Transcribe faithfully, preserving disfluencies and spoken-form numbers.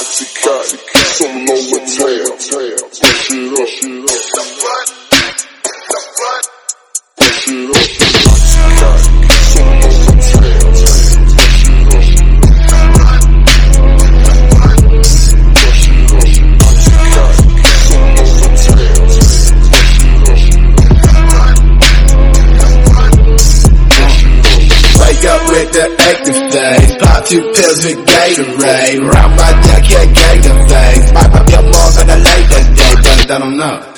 Oxycontin, some lower tail. Push it up, push it up. Push it up, Oxycontin, some lower tail. Push it up. Push it up, Oxycontin, some lower tail. Wake up with the active phase, pop two pills with Gatorade, round my neck, yeah, Gator face. Might pop your mouth and I like that day, but I don't know.